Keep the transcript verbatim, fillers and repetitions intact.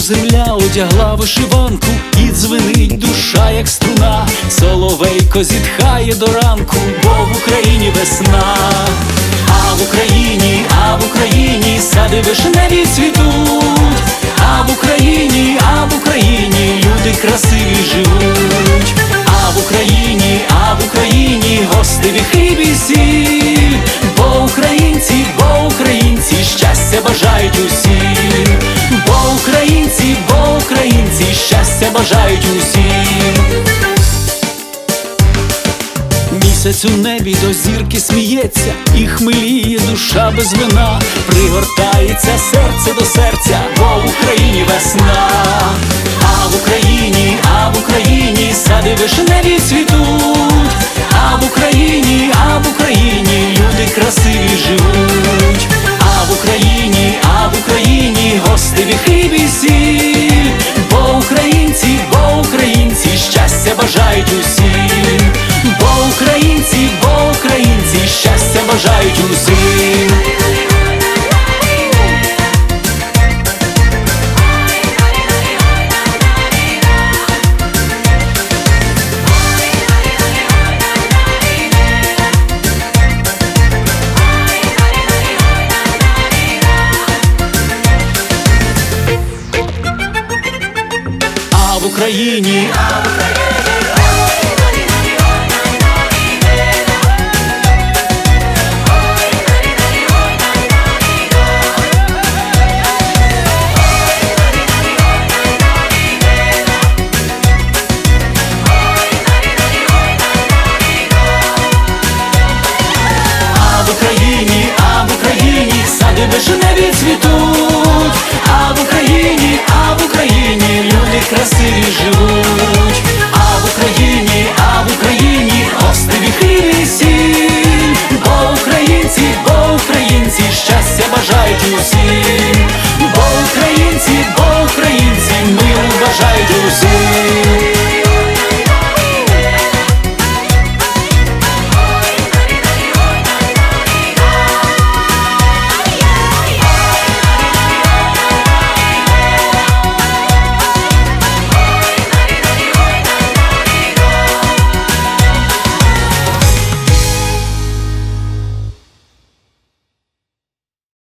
земля одягла вишиванку, і дзвенить душа, як струна. Соловейко зітхає до ранку, бо в Україні весна. А в Україні, а в Україні сади вишневі цвітуть. А в Україні, а в Україні люди красиві живуть. А в Україні, а в Україні гостеві хліб і сіль. Бо українці, бо українці щастя бажають усім. Бо українці, бо українці щастя бажають усім. Місяць у небі до зірки сміється, і хмеліє душа без вина. Пригортається серце до серця, бо в Україні весна. А в Україні, а в Україні сади вишневі цвітуть. А в Україні, а в Україні люди красиві живуть. А в Україні, а в Україні гостеві хліб і сіль. Бо українці, бо українці щастя бажають усім. Бо українці, бо українці щастя бажають усім. А в Україні, а в Україні вишневі цвітуть. А в Україні, а в Україні люди красиві живуть.